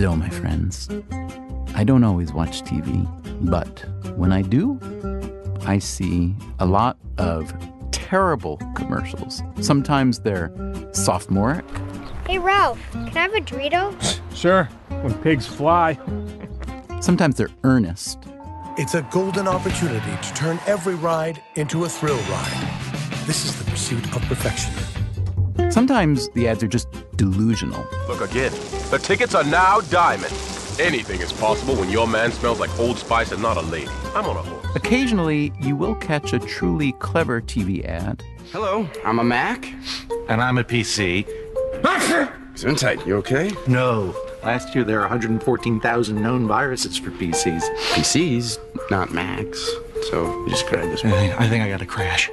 Hello, my friends. I don't always watch TV, but when I do, I see a lot of terrible commercials. Sometimes they're sophomoric. Hey, Ralph, can I have a Dorito? Sure, when pigs fly. Sometimes they're earnest. It's a golden opportunity to turn every ride into a thrill ride. This is the pursuit of perfection. Sometimes the ads are just delusional. Look again. The tickets are now diamond. Anything is possible when your man smells like Old Spice and not a lady. I'm on a horse. Occasionally, you will catch a truly clever TV ad. Hello, I'm a Mac. And I'm a PC. Gesundheit, you okay? No. Last year, there were 114,000 known viruses for PCs. PCs, not Macs. So you just cried this one. I think I got a crash.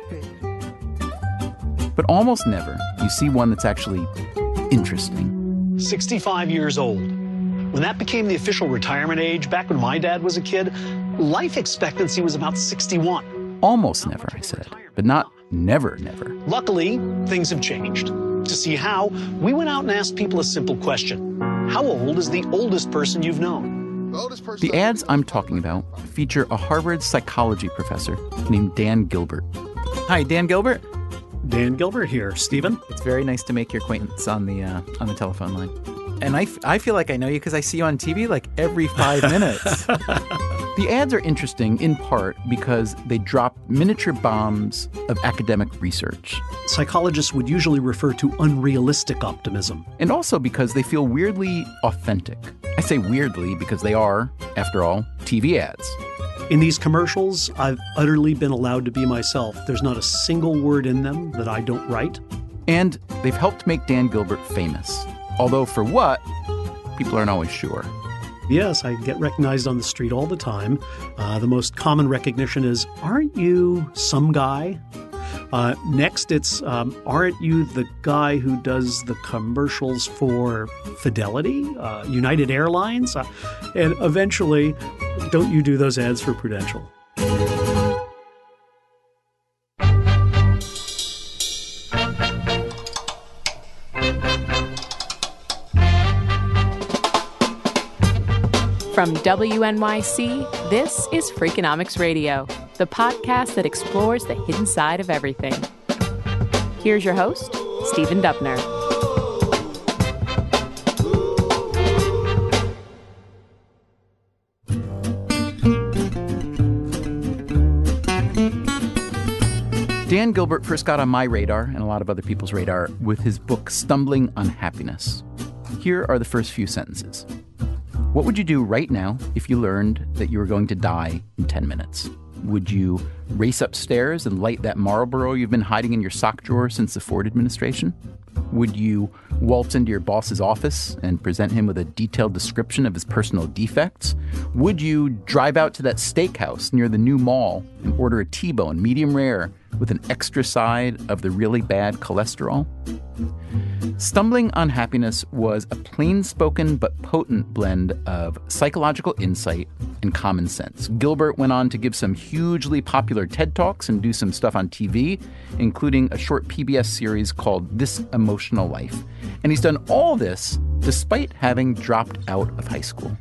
But almost never you see one that's actually interesting. 65 years old. When that became the official retirement age, back when my dad was a kid, life expectancy was about 61. Almost never, I said, but not never, never. Luckily, things have changed. To see how, we went out and asked people a simple question. How old is the oldest person you've known? The ads I'm talking about feature a Harvard psychology professor named Dan Gilbert. Hi, Dan Gilbert. Dan Gilbert here. Stephen? It's very nice to make your acquaintance on the telephone line. And I feel like I know you because I see you on TV like every 5 minutes. The ads are interesting in part because they drop miniature bombs of academic research. Psychologists would usually refer to unrealistic optimism. And also because they feel weirdly authentic. I say weirdly because they are, after all, TV ads. In these commercials, I've utterly been allowed to be myself. There's not a single word in them that I don't write. And they've helped make Dan Gilbert famous. Although for what, people aren't always sure. Yes, I get recognized on the street all the time. The most common recognition is, aren't you some guy? Next, it's, aren't you the guy who does the commercials for Fidelity, United Airlines? And eventually, don't you do those ads for Prudential? From WNYC, this is Freakonomics Radio, the podcast that explores the hidden side of everything. Here's your host, Stephen Dubner. Dan Gilbert first got on my radar and a lot of other people's radar with his book, Stumbling on Happiness. Here are the first few sentences. What would you do right now if you learned that you were going to die in 10 minutes? Would you race upstairs and light that Marlboro you've been hiding in your sock drawer since the Ford administration? Would you waltz into your boss's office and present him with a detailed description of his personal defects? Would you drive out to that steakhouse near the new mall and order a T-bone medium rare with an extra side of the really bad cholesterol? Stumbling on Happiness was a plain-spoken but potent blend of psychological insight and common sense. Gilbert went on to give some hugely popular TED Talks and do some stuff on TV, including a short PBS series called This Emotional Life. And he's done all this despite having dropped out of high school.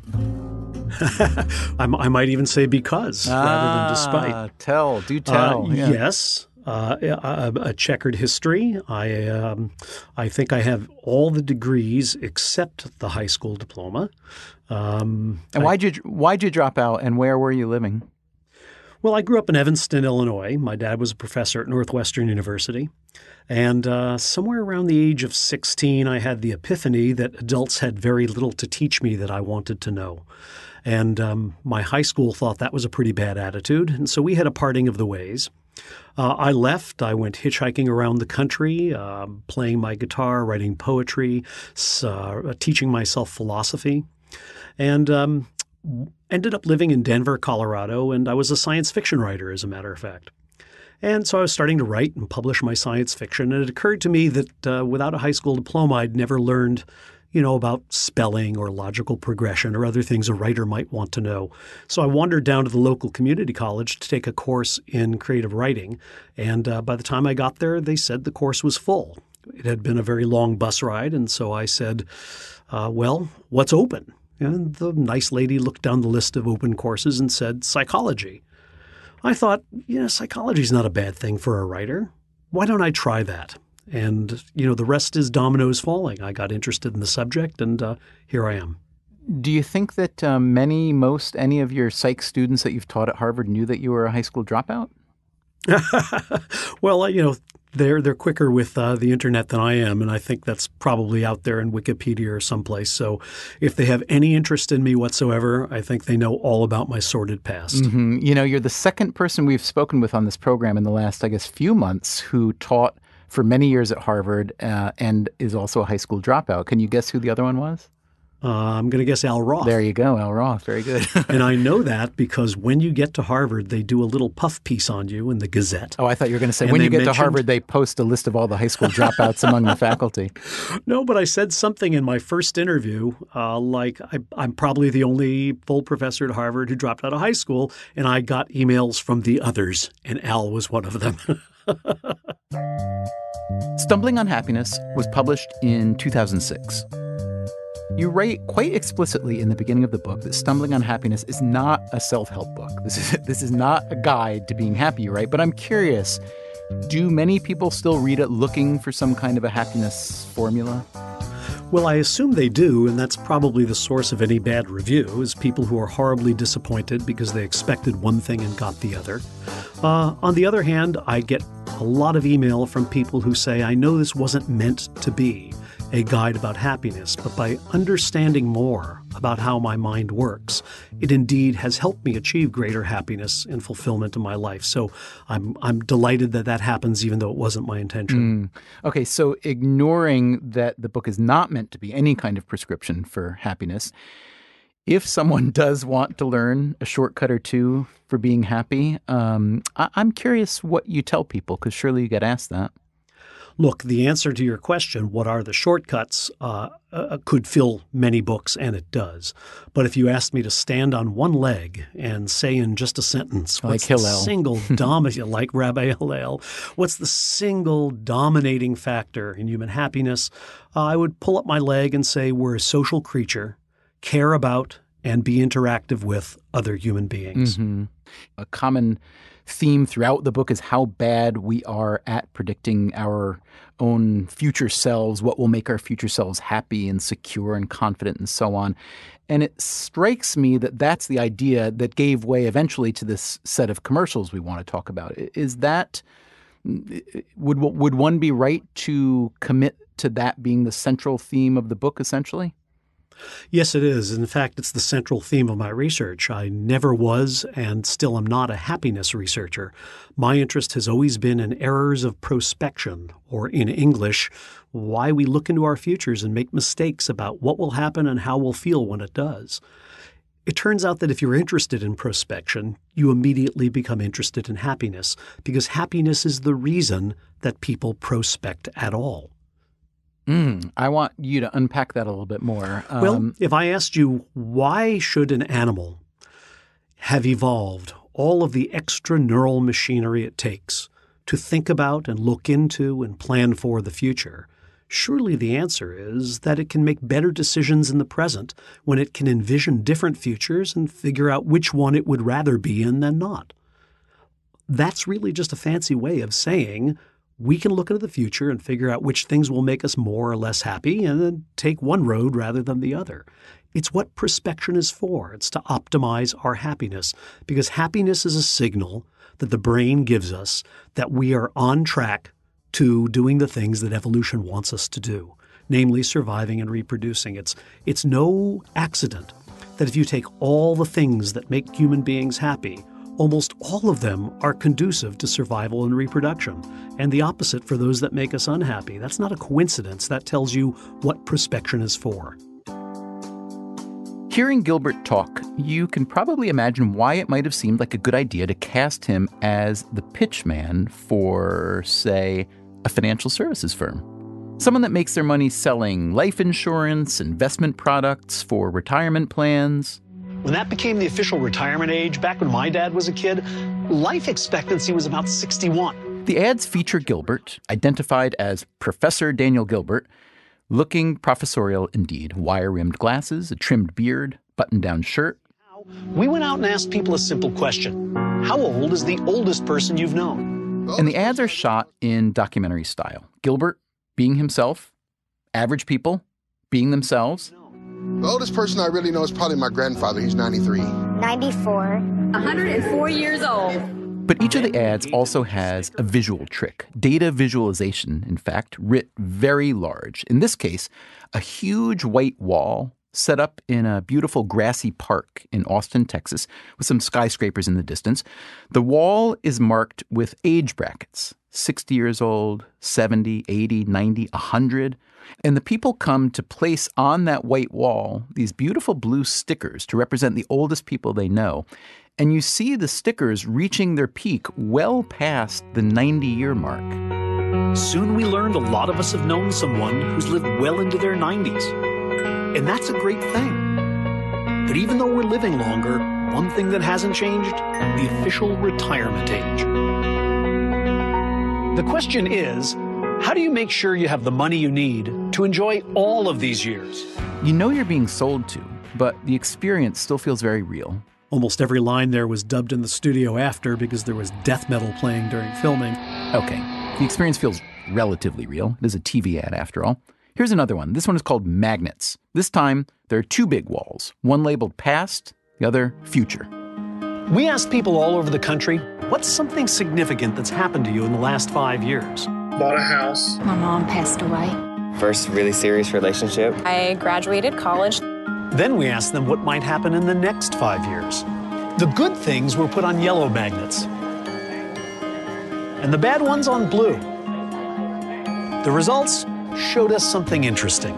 I might even say because, rather than despite. Do tell. Yes. A checkered history. I think I have all the degrees except the high school diploma. And why'd you drop out, and where were you living? Well, I grew up in Evanston, Illinois. My dad was a professor at Northwestern University. And somewhere around the age of 16, I had the epiphany that adults had very little to teach me that I wanted to know. And my high school thought that was a pretty bad attitude. And so we had a parting of the ways. I left. I went hitchhiking around the country, playing my guitar, writing poetry, teaching myself philosophy, and ended up living in Denver, Colorado, and I was a science fiction writer, as a matter of fact. And so I was starting to write and publish my science fiction, and it occurred to me that without a high school diploma, I'd never learned about spelling or logical progression or other things a writer might want to know. So I wandered down to the local community college to take a course in creative writing. And by the time I got there, they said the course was full. It had been a very long bus ride. And so I said, well, what's open? And the nice lady looked down the list of open courses and said, psychology. I thought, psychology's not a bad thing for a writer. Why don't I try that? And, the rest is dominoes falling. I got interested in the subject, and here I am. Do you think that any of your psych students that you've taught at Harvard knew that you were a high school dropout? Well, they're quicker with the internet than I am, and I think that's probably out there in Wikipedia or someplace. So if they have any interest in me whatsoever, I think they know all about my sordid past. Mm-hmm. You're the second person we've spoken with on this program in the last, few months who taught for many years at Harvard and is also a high school dropout. Can you guess who the other one was? I'm going to guess Al Roth. There you go, Al Roth. Very good. And I know that because when you get to Harvard, they do a little puff piece on you in the Gazette. Oh, I thought you were going to say when you get to Harvard, they post a list of all the high school dropouts among the faculty. No, but I said something in my first interview, I'm probably the only full professor at Harvard who dropped out of high school, and I got emails from the others, and Al was one of them. Stumbling on Happiness was published in 2006. You write quite explicitly in the beginning of the book that Stumbling on Happiness is not a self-help book. This is not a guide to being happy, right? But I'm curious, do many people still read it looking for some kind of a happiness formula? Well, I assume they do, and that's probably the source of any bad review, is people who are horribly disappointed because they expected one thing and got the other. On the other hand, I get a lot of email from people who say, I know this wasn't meant to be a guide about happiness, but by understanding more about how my mind works, it indeed has helped me achieve greater happiness and fulfillment in my life. So I'm delighted that happens, even though it wasn't my intention. Okay, so ignoring that the book is not meant to be any kind of prescription for happiness, if someone does want to learn a shortcut or two for being happy, I'm curious what you tell people, because surely you get asked that. Look, the answer to your question, what are the shortcuts, could fill many books, and it does. But if you asked me to stand on one leg and say in just a sentence, what's the single like Rabbi Hillel, what's the single dominating factor in human happiness, I would pull up my leg and say we're a social creature, care about and be interactive with other human beings. Mm-hmm. A common theme throughout the book is how bad we are at predicting our own future selves, what will make our future selves happy and secure and confident and so on. And it strikes me that that's the idea that gave way eventually to this set of commercials we want to talk about. Is that would one be right to commit to that being the central theme of the book essentially? Yes, it is. In fact, it's the central theme of my research. I never was and still am not a happiness researcher. My interest has always been in errors of prospection, or in English, why we look into our futures and make mistakes about what will happen and how we'll feel when it does. It turns out that if you're interested in prospection, you immediately become interested in happiness, because happiness is the reason that people prospect at all. I want you to unpack that a little bit more. Well, if I asked you, why should an animal have evolved all of the extra neural machinery it takes to think about and look into and plan for the future, surely the answer is that it can make better decisions in the present when it can envision different futures and figure out which one it would rather be in than not. That's really just a fancy way of saying we can look into the future and figure out which things will make us more or less happy and then take one road rather than the other. It's what prospection is for. It's to optimize our happiness, because happiness is a signal that the brain gives us that we are on track to doing the things that evolution wants us to do, namely surviving and reproducing. It's no accident that if you take all the things that make human beings happy, almost all of them are conducive to survival and reproduction, and the opposite for those that make us unhappy. That's not a coincidence. That tells you what prospection is for. Hearing Gilbert talk, you can probably imagine why it might have seemed like a good idea to cast him as the pitch man for, say, a financial services firm. Someone that makes their money selling life insurance, investment products for retirement plans. When that became the official retirement age, back when my dad was a kid, life expectancy was about 61. The ads feature Gilbert, identified as Professor Daniel Gilbert, Looking professorial indeed. Wire-rimmed glasses, a trimmed beard, button-down shirt. We went out and asked people a simple question. How old is the oldest person you've known? And the ads are shot in documentary style. Gilbert being himself, average people being themselves. The oldest person I really know is probably my grandfather. He's 93. 94. 104 years old. But each of the ads also has a visual trick. Data visualization, in fact, writ very large. In this case, a huge white wall set up in a beautiful grassy park in Austin, Texas, with some skyscrapers in the distance. The wall is marked with age brackets, 60 years old, 70, 80, 90, 100. And the people come to place on that white wall these beautiful blue stickers to represent the oldest people they know. And you see the stickers reaching their peak well past the 90-year mark. Soon we learned a lot of us have known someone who's lived well into their 90s. And that's a great thing. But even though we're living longer, one thing that hasn't changed, the official retirement age. The question is, how do you make sure you have the money you need to enjoy all of these years? You know you're being sold to, but the experience still feels very real. Almost every line there was dubbed in the studio after because there was death metal playing during filming. Okay, the experience feels relatively real. It is a TV ad after all. Here's another one. This one is called Magnets. This time, there are two big walls, one labeled past, the other future. We asked people all over the country, what's something significant that's happened to you in the last 5 years? Bought a house. My mom passed away. First really serious relationship. I graduated college. Then we asked them what might happen in the next 5 years. The good things were put on yellow magnets, and the bad ones on blue. The results showed us something interesting.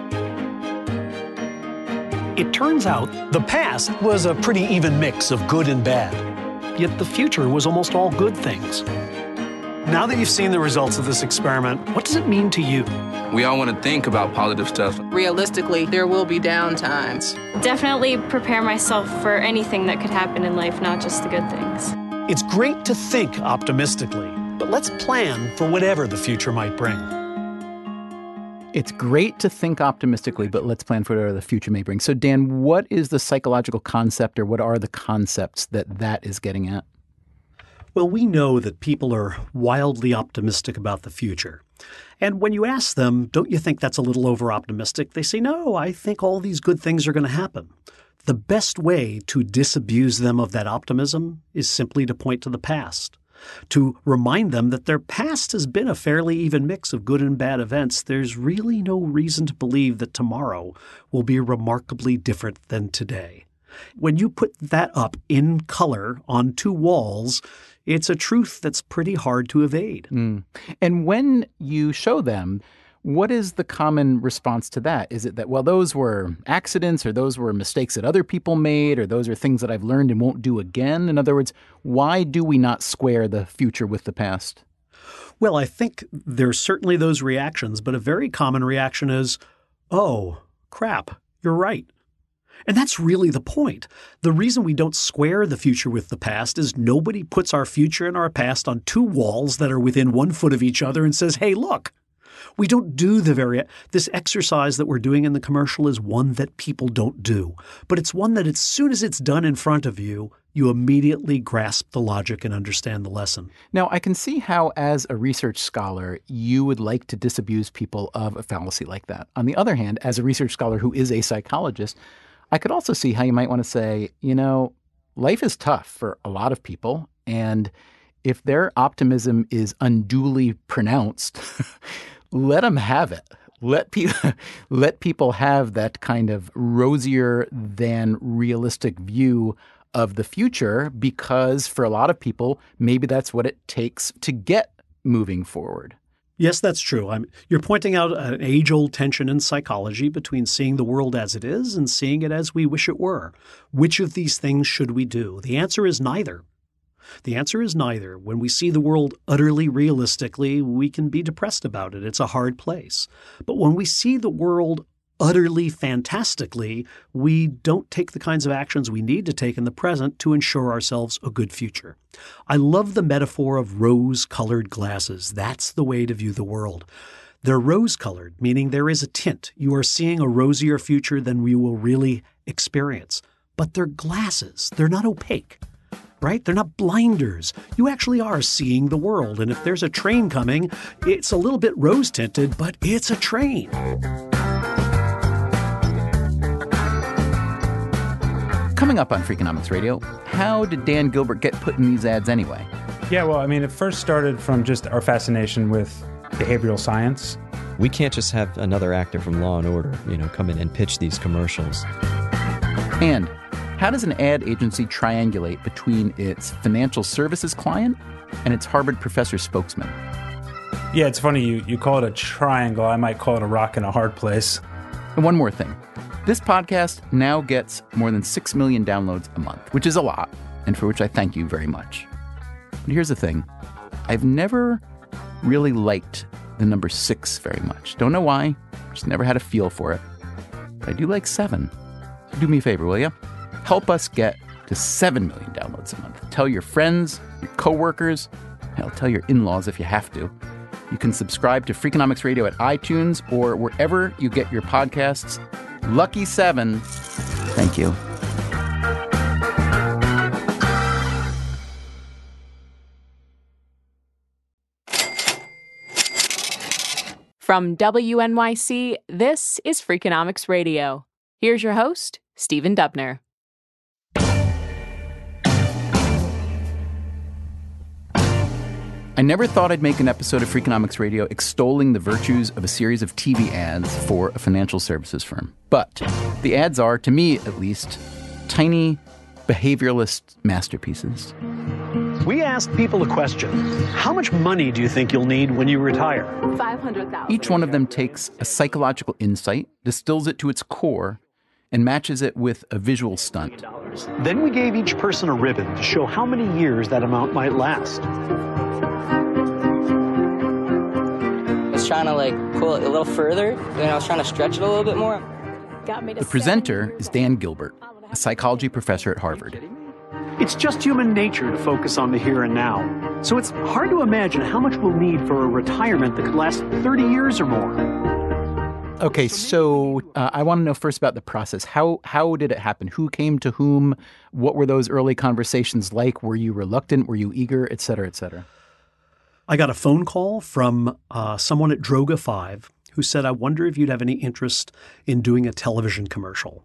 It turns out the past was a pretty even mix of good and bad, yet the future was almost all good things. Now that you've seen the results of this experiment, what does it mean to you? We all want to think about positive stuff. Realistically, there will be down times. Definitely prepare myself for anything that could happen in life, not just the good things. It's great to think optimistically, but let's plan for whatever the future might bring. It's great to think optimistically, but let's plan for whatever the future may bring. So, Dan, what is the psychological concept, or what are the concepts that is getting at? Well, we know that people are wildly optimistic about the future. And when you ask them, don't you think that's a little over-optimistic? They say, no, I think all these good things are going to happen. The best way to disabuse them of that optimism is simply to point to the past, to remind them that their past has been a fairly even mix of good and bad events. There's really no reason to believe that tomorrow will be remarkably different than today. When you put that up in color on two walls, it's a truth that's pretty hard to evade. And when you show them, what is the common response to that? Is it that, well, those were accidents, or those were mistakes that other people made, or those are things that I've learned and won't do again? In other words, why do we not square the future with the past? Well, I think there's certainly those reactions, but a very common reaction is, oh, crap, you're right. And that's really the point. The reason we don't square the future with the past is nobody puts our future and our past on two walls that are within 1 foot of each other and says, hey, look. We don't do this exercise that we're doing in the commercial is one that people don't do. But it's one that as soon as it's done in front of you, you immediately grasp the logic and understand the lesson. Now, I can see how, as a research scholar, you would like to disabuse people of a fallacy like that. On the other hand, as a research scholar who is a psychologist, I could also see how you might want to say, life is tough for a lot of people, and if their optimism is unduly pronounced, let them have it. Let people have that kind of rosier than realistic view of the future, because for a lot of people, maybe that's what it takes to get moving forward. Yes, that's true. You're pointing out an age-old tension in psychology between seeing the world as it is and seeing it as we wish it were. Which of these things should we do? The answer is neither. The answer is neither. When we see the world utterly realistically, we can be depressed about it. It's a hard place. But when we see the world utterly fantastically, we don't take the kinds of actions we need to take in the present to ensure ourselves a good future. I love the metaphor of rose-colored glasses. That's the way to view the world. They're rose-colored, meaning there is a tint. You are seeing a rosier future than we will really experience. But they're glasses. They're not opaque, right? They're not blinders. You actually are seeing the world. And if there's a train coming, it's a little bit rose-tinted, but it's a train. Coming up on Freakonomics Radio, how did Dan Gilbert get put in these ads anyway? Yeah, well, I mean, it first started from just our fascination with behavioral science. We can't just have another actor from Law & Order, come in and pitch these commercials. And how does an ad agency triangulate between its financial services client and its Harvard professor spokesman? Yeah, it's funny, you call it a triangle. I might call it a rock and a hard place. And one more thing. This podcast now gets more than 6 million downloads a month, which is a lot, and for which I thank you very much. But here's the thing. I've never really liked the number 6 very much. Don't know why. Just never had a feel for it. But I do like 7. So do me a favor, will you? Help us get to 7 million downloads a month. Tell your friends, your coworkers, hell, tell your in-laws if you have to. You can subscribe to Freakonomics Radio at iTunes or wherever you get your podcasts. Lucky 7. Thank you. From WNYC, this is Freakonomics Radio. Here's your host, Stephen Dubner. I never thought I'd make an episode of Freakonomics Radio extolling the virtues of a series of TV ads for a financial services firm. But the ads are, to me at least, tiny behavioralist masterpieces. We asked people a question. How much money do you think you'll need when you retire? $500,000. Each one of them takes a psychological insight, distills it to its core, and matches it with a visual stunt. Then we gave each person a ribbon to show how many years that amount might last. I was trying to pull it a little further, and I was trying to stretch it a little bit more. The presenter is Dan Gilbert, a psychology professor at Harvard. It's just human nature to focus on the here and now. So it's hard to imagine how much we'll need for a retirement that could last 30 years or more. Okay, so I want to know first about the process. How did it happen? Who came to whom? What were those early conversations like? Were you reluctant? Were you eager? Et cetera, et cetera. I got a phone call from someone at Droga 5 who said, I wonder if you'd have any interest in doing a television commercial.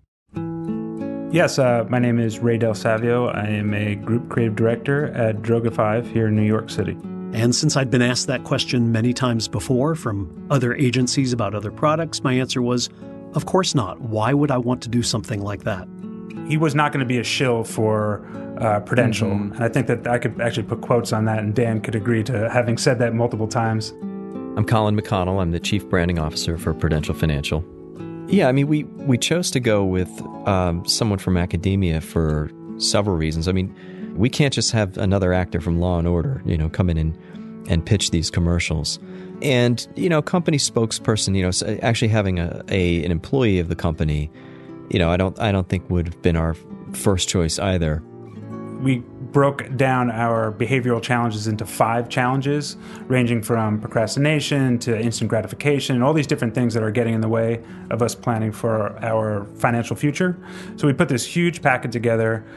Yes, my name is Ray Del Savio. I am a group creative director at Droga 5 here in New York City. And since I'd been asked that question many times before from other agencies about other products, my answer was, of course not. Why would I want to do something like that? He was not going to be a shill for Prudential. Mm-hmm. And I think that I could actually put quotes on that, and Dan could agree to having said that multiple times. I'm Colin McConnell. I'm the Chief Branding Officer for Prudential Financial. Yeah, I mean, we chose to go with someone from academia for several reasons. I mean, we can't just have another actor from Law & Order, come in and pitch these commercials. And, company spokesperson, actually having an employee of the company, I don't think would have been our first choice either. We broke down our behavioral challenges into 5 challenges, ranging from procrastination to instant gratification, and all these different things that are getting in the way of us planning for our financial future. So we put this huge packet together.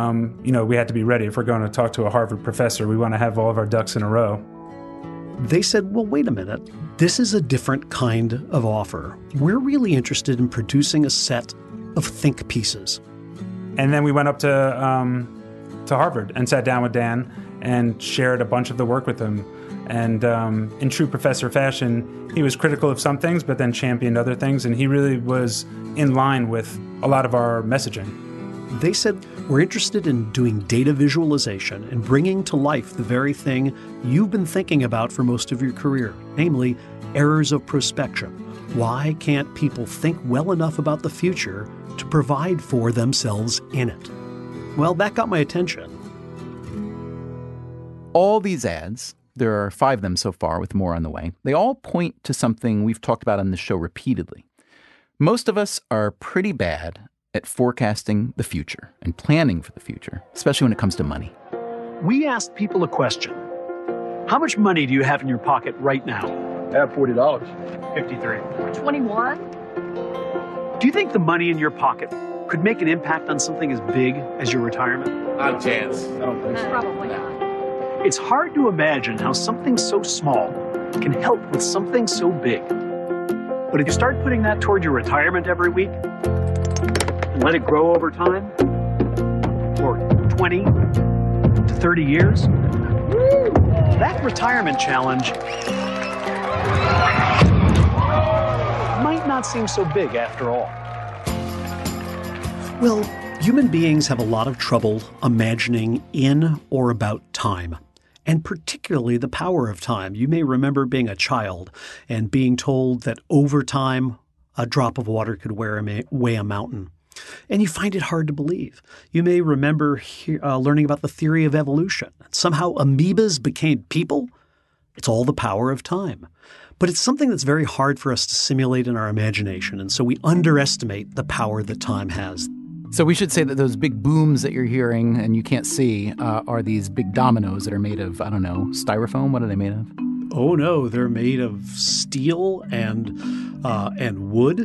We had to be ready. If we're going to talk to a Harvard professor, we want to have all of our ducks in a row. They said, well, wait a minute. This is a different kind of offer. We're really interested in producing a set of think pieces. And then we went up to Harvard and sat down with Dan and shared a bunch of the work with him. And in true professor fashion, he was critical of some things, but then championed other things. And he really was in line with a lot of our messaging. They said, we're interested in doing data visualization and bringing to life the very thing you've been thinking about for most of your career, namely errors of prospection. Why can't people think well enough about the future to provide for themselves in it? Well, that got my attention. All these ads, there are 5 of them so far with more on the way, they all point to something we've talked about on this show repeatedly. Most of us are pretty bad at forecasting the future and planning for the future, especially when it comes to money. We asked people a question. How much money do you have in your pocket right now? I have $40. 53. 21? Do you think the money in your pocket could make an impact on something as big as your retirement? Not a chance. I don't think so. Probably not. It's hard to imagine how something so small can help with something so big. But if you start putting that toward your retirement every week and let it grow over time, for 20 to 30 years, that retirement challenge might not seem so big after all. Well, human beings have a lot of trouble imagining in or about time, and particularly the power of time. You may remember being a child and being told that over time, a drop of water could weigh a mountain. And you find it hard to believe. You may remember learning about the theory of evolution. Somehow amoebas became people. It's all the power of time. But it's something that's very hard for us to simulate in our imagination, and so we underestimate the power that time has. So we should say that those big booms that you're hearing and you can't see are these big dominoes that are made of, I don't know, styrofoam? What are they made of? Oh, no, they're made of steel and wood.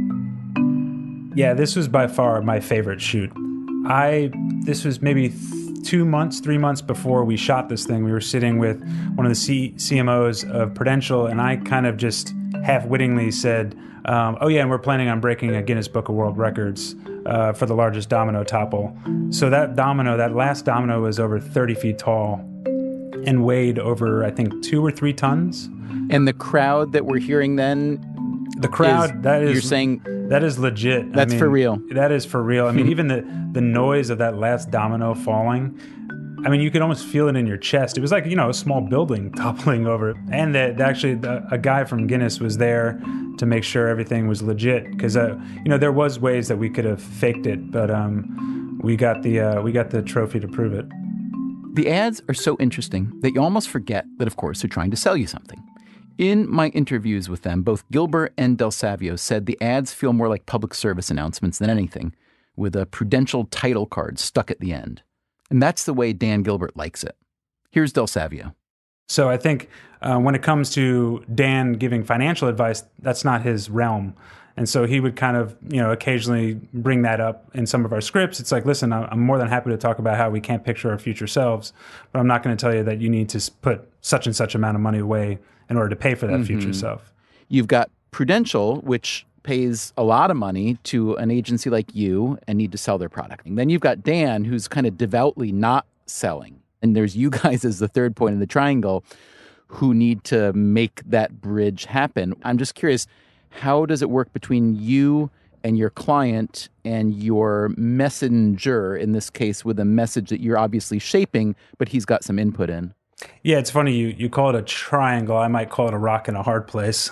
Yeah, this was by far my favorite shoot. This was maybe 3 months before we shot this thing. We were sitting with one of the CMOs of Prudential, and I kind of just half-wittingly said, oh yeah, and we're planning on breaking a Guinness Book of World Records for the largest domino topple. So that last domino was over 30 feet tall and weighed over, I think, 2 or 3 tons. And the crowd that we're hearing then, you're saying that is legit. That's for real. That is for real. I mean, even the noise of that last domino falling, I mean, you could almost feel it in your chest. It was like, a small building toppling over. And a guy from Guinness was there to make sure everything was legit. Because, there was ways that we could have faked it, but we got the trophy to prove it. The ads are so interesting that you almost forget that, of course, they're trying to sell you something. In my interviews with them, both Gilbert and Del Savio said the ads feel more like public service announcements than anything, with a Prudential title card stuck at the end. And that's the way Dan Gilbert likes it. Here's Del Savio. So I think when it comes to Dan giving financial advice, that's not his realm. And so he would kind of, occasionally bring that up in some of our scripts. It's like, listen, I'm more than happy to talk about how we can't picture our future selves, but I'm not going to tell you that you need to put such and such amount of money away in order to pay for that future self. You've got Prudential, which pays a lot of money to an agency like you and need to sell their product. And then you've got Dan, who's kind of devoutly not selling. And there's you guys as the third point in the triangle who need to make that bridge happen. I'm just curious, how does it work between you and your client and your messenger, in this case, with a message that you're obviously shaping, but he's got some input in? Yeah, it's funny. You call it a triangle. I might call it a rock and a hard place.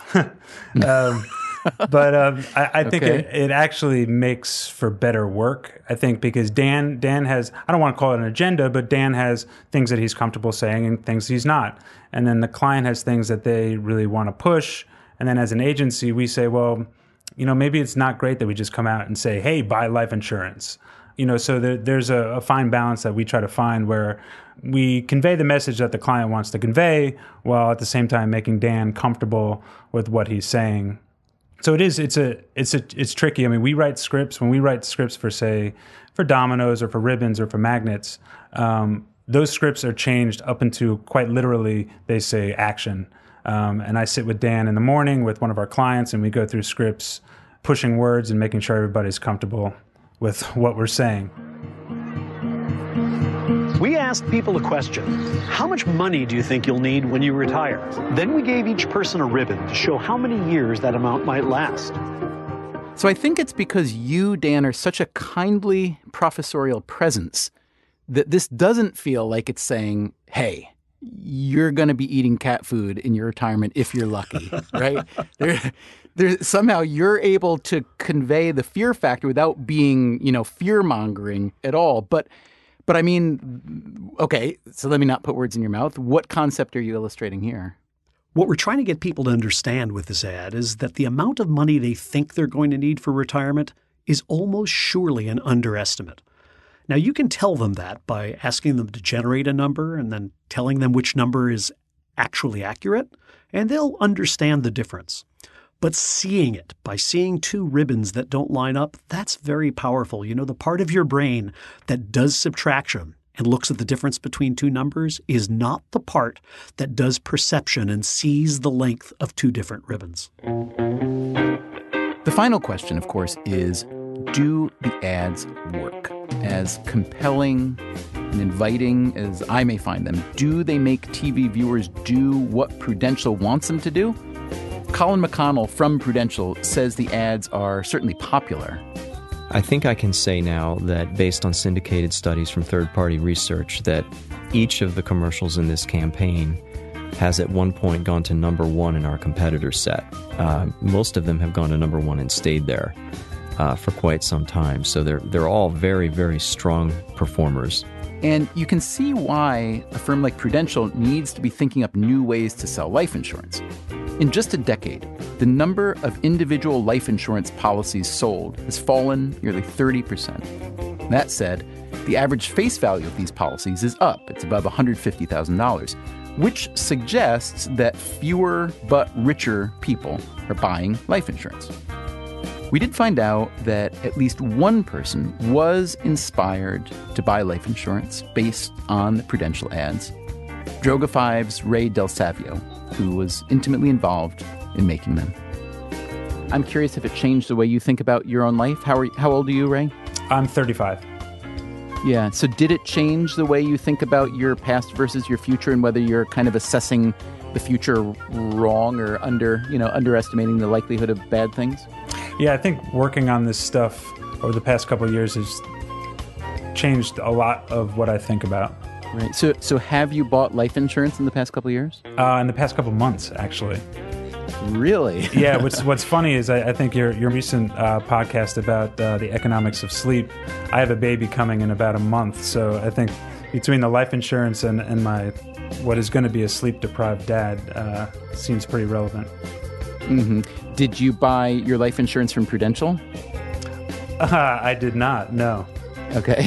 But I think it actually makes for better work, I think, because Dan has, I don't want to call it an agenda, but Dan has things that he's comfortable saying and things he's not. And then the client has things that they really want to push. And then as an agency, we say, well, maybe it's not great that we just come out and say, hey, buy life insurance. So there's a fine balance that we try to find where we convey the message that the client wants to convey while at the same time making Dan comfortable with what he's saying. So it's tricky. I mean, we write scripts. When we write scripts for dominoes or for ribbons or for magnets, those scripts are changed up into quite literally, they say action. And I sit with Dan in the morning with one of our clients and we go through scripts, pushing words and making sure everybody's comfortable with what we're saying. We asked people a question. How much money do you think you'll need when you retire? Then we gave each person a ribbon to show how many years that amount might last. So I think it's because you, Dan, are such a kindly professorial presence that this doesn't feel like it's saying, hey, you're going to be eating cat food in your retirement if you're lucky, right? Somehow you're able to convey the fear factor without being, fear-mongering at all. But I mean, okay, so let me not put words in your mouth. What concept are you illustrating here? What we're trying to get people to understand with this ad is that the amount of money they think they're going to need for retirement is almost surely an underestimate. Now, you can tell them that by asking them to generate a number and then telling them which number is actually accurate, and they'll understand the difference. But seeing it, by seeing two ribbons that don't line up, that's very powerful. You know, the part of your brain that does subtraction and looks at the difference between two numbers is not the part that does perception and sees the length of two different ribbons. The final question, of course, is, do the ads work? As compelling and inviting as I may find them, do they make TV viewers do what Prudential wants them to do? Colin McConnell from Prudential says the ads are certainly popular. I think I can say now that based on syndicated studies from third-party research that each of the commercials in this campaign has at one point gone to number one in our competitor set. Most of them have gone to number one and stayed there for quite some time. So they're all very, very strong performers. And you can see why a firm like Prudential needs to be thinking up new ways to sell life insurance. In just a decade, the number of individual life insurance policies sold has fallen nearly 30%. That said, the average face value of these policies is up. It's above $150,000, which suggests that fewer but richer people are buying life insurance. We did find out that at least one person was inspired to buy life insurance based on the Prudential ads. Droga 5's Ray Del Savio, who was intimately involved in making them. I'm curious if it changed the way you think about your own life. How old are you, Ray? I'm 35. Yeah, so did it change the way you think about your past versus your future and whether you're kind of assessing the future wrong or underestimating the likelihood of bad things? Yeah, I think working on this stuff over the past couple of years has changed a lot of what I think about. Right. So have you bought life insurance in the past couple of years? In the past couple of months, actually. Really? Yeah. What's funny is I think your recent podcast about the economics of sleep. I have a baby coming in about a month, so I think between the life insurance and my what is going to be a sleep-deprived dad seems pretty relevant. Mm-hmm. Did you buy your life insurance from Prudential? I did not. No. Okay.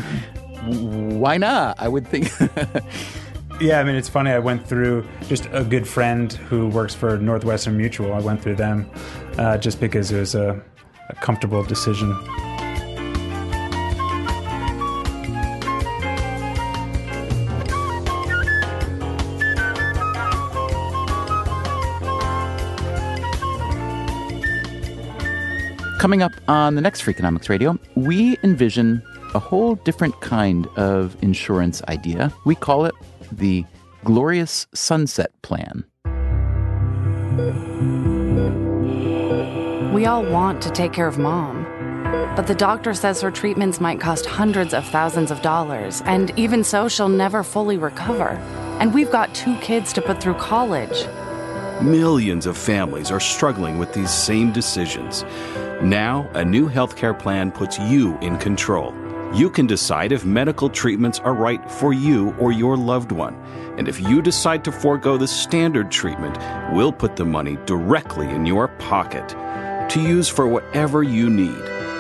Why not? I would think. Yeah, I mean, it's funny. I went through just a good friend who works for Northwestern Mutual. I went through them just because it was a comfortable decision. Coming up on the next Freakonomics Radio, we envision a whole different kind of insurance idea. We call it the Glorious Sunset Plan. We all want to take care of Mom, but the doctor says her treatments might cost hundreds of thousands of dollars, and even so, she'll never fully recover. And we've got 2 kids to put through college. Millions of families are struggling with these same decisions. Now, a new healthcare plan puts you in control. You can decide if medical treatments are right for you or your loved one. And if you decide to forego the standard treatment, we'll put the money directly in your pocket to use for whatever you need.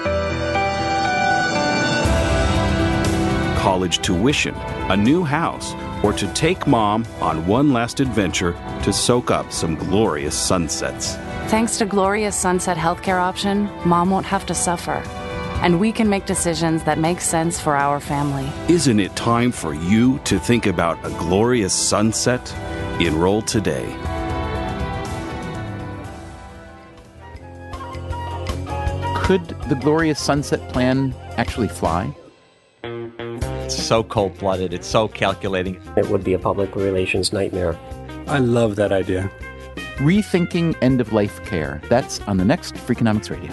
College tuition, a new house, or to take Mom on one last adventure to soak up some glorious sunsets. Thanks to Glorious Sunset Healthcare Option, Mom won't have to suffer. And we can make decisions that make sense for our family. Isn't it time for you to think about a glorious sunset? Enroll today. Could the Glorious Sunset Plan actually fly? It's so cold-blooded. It's so calculating. It would be a public relations nightmare. I love that idea. Rethinking End-of-Life Care. That's on the next Freakonomics Radio.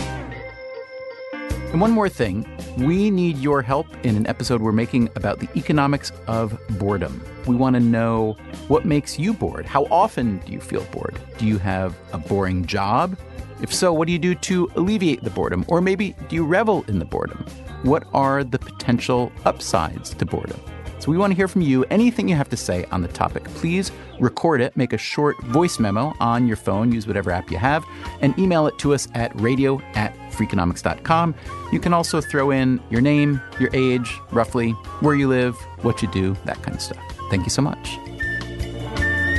And one more thing, we need your help in an episode we're making about the economics of boredom. We want to know what makes you bored. How often do you feel bored? Do you have a boring job? If so, what do you do to alleviate the boredom? Or maybe do you revel in the boredom? What are the potential upsides to boredom? So we want to hear from you. Anything you have to say on the topic, please record it, make a short voice memo on your phone, use whatever app you have, and email it to us at radio@freakonomics.com. You can also throw in your name, your age, roughly, where you live, what you do, that kind of stuff. Thank you so much.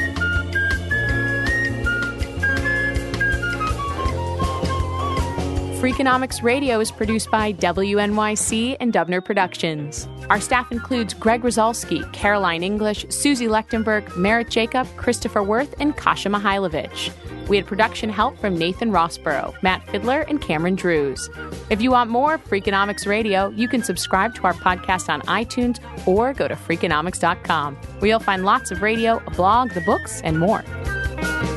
Freakonomics Radio is produced by WNYC and Dubner Productions. Our staff includes Greg Rosalski, Caroline English, Susie Lechtenberg, Merritt Jacob, Christopher Worth, and Kasia Mihailovich. We had production help from Nathan Rossborough, Matt Fiddler, and Cameron Drews. If you want more Freakonomics Radio, you can subscribe to our podcast on iTunes or go to Freakonomics.com, where you'll find lots of radio, a blog, the books, and more.